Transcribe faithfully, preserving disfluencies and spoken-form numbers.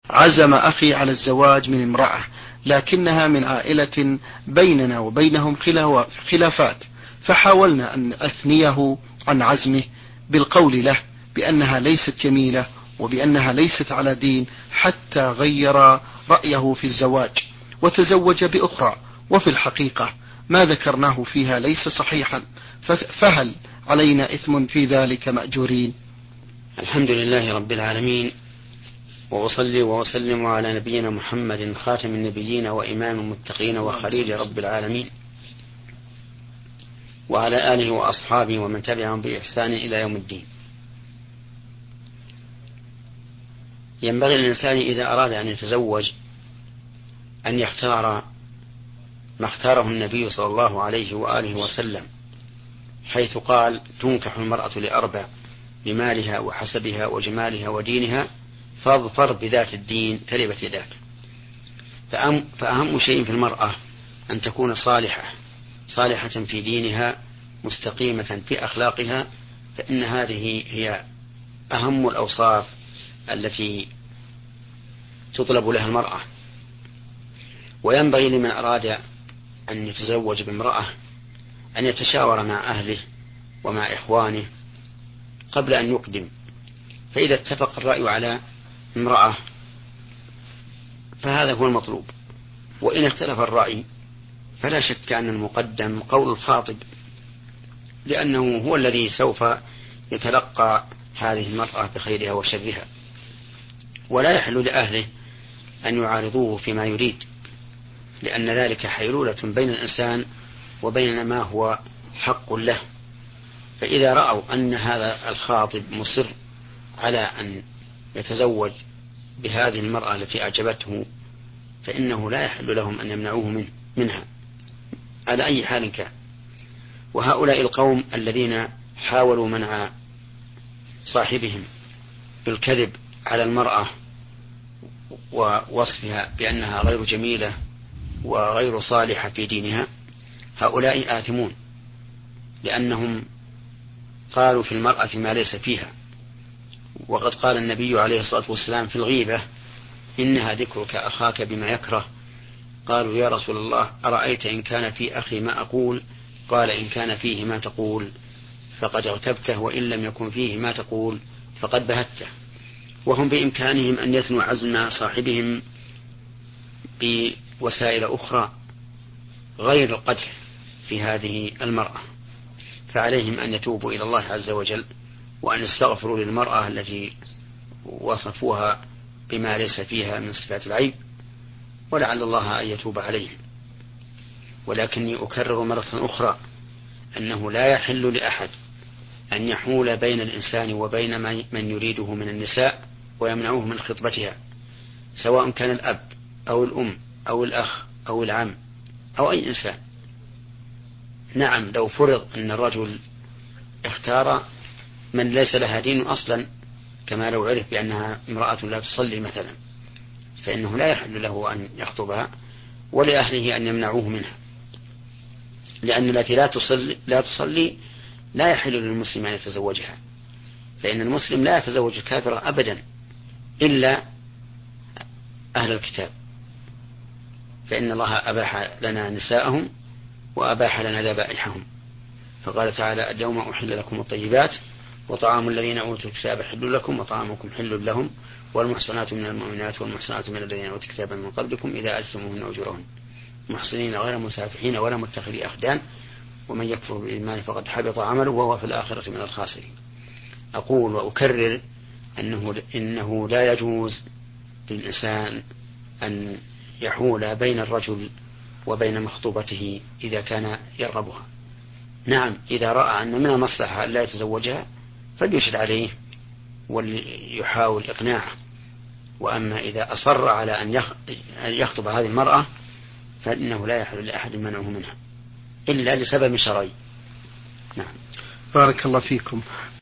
عزم أخي على الزواج من امرأة، لكنها من عائلة بيننا وبينهم خلافات، فحاولنا أن أثنيه عن عزمه بالقول له بأنها ليست جميلة وبأنها ليست على دين، حتى غير رأيه في الزواج وتزوج بأخرى، وفي الحقيقة ما ذكرناه فيها ليس صحيحا، فهل علينا إثم في ذلك مأجورين؟ الحمد لله رب العالمين، وأصلي وأسلم على نبينا محمد خاتم النبيين وإمام المتقين وخليل رب العالمين، وعلى آله وأصحابه ومن تبعهم بإحسان إلى يوم الدين. ينبغي للإنسان إذا أراد أن يتزوج أن يختار ما اختاره النبي صلى الله عليه وآله وسلم، حيث قال: تنكح المرأة لأربع: لمالها وحسبها وجمالها ودينها، فاظفر بذات الدين تربت يداك. فأهم شيء في المرأة أن تكون صالحة صالحة في دينها، مستقيمة في أخلاقها، فإن هذه هي أهم الأوصاف التي تطلب لها المرأة. وينبغي لمن أراد أن يتزوج بامرأة أن يتشاور مع أهله ومع إخوانه قبل أن يقدم، فإذا اتفق الرأي على امرأة فهذا هو المطلوب، وإن اختلف الرأي فلا شك أن المقدم قول الخاطب، لأنه هو الذي سوف يتلقى هذه المرأة بخيرها وشرها، ولا يحل لأهله أن يعارضوه فيما يريد، لأن ذلك حيلولة بين الإنسان وبين ما هو حق له. فإذا رأوا أن هذا الخاطب مصر على أن يتزوج بهذه المرأة التي أعجبته، فإنه لا يحل لهم أن يمنعوه منه منها على أي حال كان. وهؤلاء القوم الذين حاولوا منع صاحبهم بالكذب على المرأة ووصفها بأنها غير جميلة وغير صالحة في دينها، هؤلاء آثمون، لأنهم قالوا في المرأة ما ليس فيها. وقد قال النبي عليه الصلاة والسلام في الغيبة: إنها ذكرك أخاك بما يكره. قالوا: يا رسول الله، أرأيت إن كان في أخي ما أقول؟ قال: إن كان فيه ما تقول فقد اغتبته، وإن لم يكن فيه ما تقول فقد بهته. وهم بإمكانهم أن يثنوا عزم صاحبهم بوسائل أخرى غير القدح في هذه المرأة، فعليهم أن يتوبوا إلى الله عز وجل، وأن يستغفروا للمرأة التي وصفوها بما ليس فيها من صفات العيب، ولعل الله أن يتوب عليهم. ولكني أكرر مرة أخرى أنه لا يحل لأحد أن يحول بين الإنسان وبين من يريده من النساء ويمنعوه من خطبتها، سواء كان الأب أو الأم أو الأخ أو العم أو أي إنسان. نعم، لو فرض أن الرجل اختار من ليس لها دين أصلا، كما لو عرف بأنها امرأة لا تصلي مثلا، فإنه لا يحل له أن يخطبها، ولأهله أن يمنعوه منها، لأن التي لا تصلي لا تصلي لا يحل للمسلم أن يتزوجها، فإن المسلم لا يتزوج الكافرة أبدا إلا أهل الكتاب، فإن الله أباح لنا نساءهم وأباح لنا ذبائحهم. فقال تعالى: اليوم أحل لكم الطيبات وطعام الذين أوتوا الكتاب حل لكم وطعامكم حل لهم والمحصنات من المؤمنات والمحصنات من الذين أوتوا الكتاب من قبلكم إذا آتيتموهن أجورهن محصنين غير مسافحين ولا متخذي أخدان ومن يكفر بالإيمان فقد حبط عمله وهو في الآخرة من الخاسرين. أقول وأكرر أنه, إنه لا يجوز للإنسان أن يحول بين الرجل وبين مخطوبته إذا كان يرغبها. نعم، إذا رأى أن من المصلحة أن لا يتزوجها فليشد عليه وليحاول إقناعه، وأما إذا أصر على أن يخطب هذه المرأة فإنه لا يحل لأحد منعه منها إلا لسبب شرعي. نعم. بارك الله فيكم.